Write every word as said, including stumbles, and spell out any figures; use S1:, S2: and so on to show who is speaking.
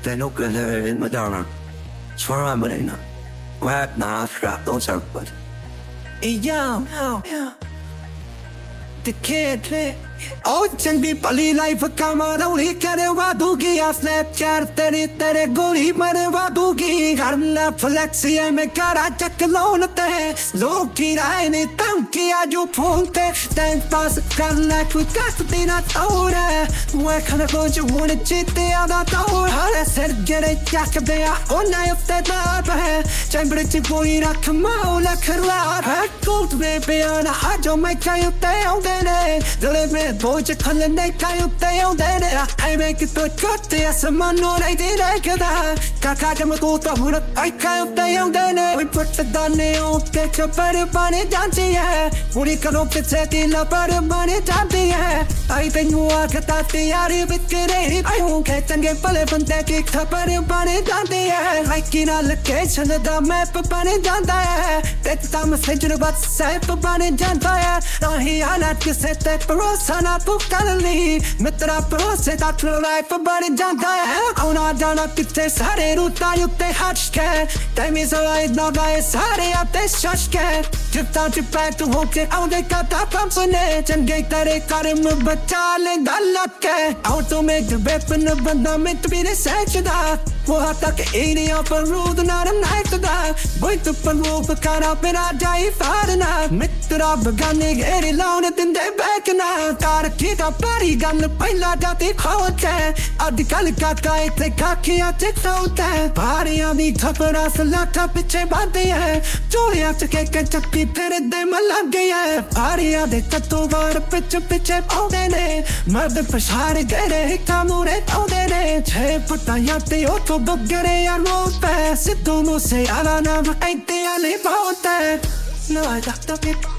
S1: they look good in Madonna. Swear I'm in a wet not rap those are but. Yeah, yeah. The kid play. Oh, चंगी पली life कमा रौली करे वादूगी Snapchat तेरी तेरे गोली मरे वादूगी करना फ्लेक्सी में करा चक लोनते लोग की राय ने तंग किया जो फूलते टाइम पास करना कोई कसती ना तोड़ा मैं खाना को जो मुझे जीते आधा तोड़ हर सर गिरे चक दिया ओ नहीं उसे ना है चंबड़े चिपोई रख मौला करवा है कोट में पियाना आज मैं कहते हूँ तेरे दिल में Boy, calling they can't they on there. I make it to cut the someone no I did I get that. Kakaka go to Hura, I can't they on there. We put the Daniel, get your better bunny dancing. Would it come up to set in a better money dancing? I think you are cut out the area with good. I won't get and get bullet from that kick up better bunny dancing. Like in a location of the map of bunny dancing. That's time I said you about safe for bunny dancing. Now he are not to set that for us. पुकाली मित्रा परोसे तात्ल life बड़ी जानता है कौन जाना कितने सारे रूटा युक्ते हट के टाइम इज लाइट ना गाए सारे आते शश के जितना चिपैक तू होके आउंडे का ताकम सुने चंगे तेरे कर्म बचा ले दलत के आउ तो में वेपन बंदा में तो भी सचदा वो हाथा के एरिया पर रूद नारम नाइट दा बोई तो पर वो पकारा बिना जाई फारना मित्रा बगाने घेरे लाउने दिन दे बैकना कार की का पारी गन पहला जाते खोते आदिकल का काए ते काकिया ते खोते पारियां दी थपड़ा सलाटा पीछे बांधे है चोरियां चके के चक्की तेरे दे मलग गया पारियां दे तत्तो वार पीछे पीछे पौधे ने मर्द पछाड़ गए कामूरे पौधे ने छह पता याते ओ तो बगरे यार रोते सिद्धू मुझसे आला ना ऐते आले बहुत है No, I got the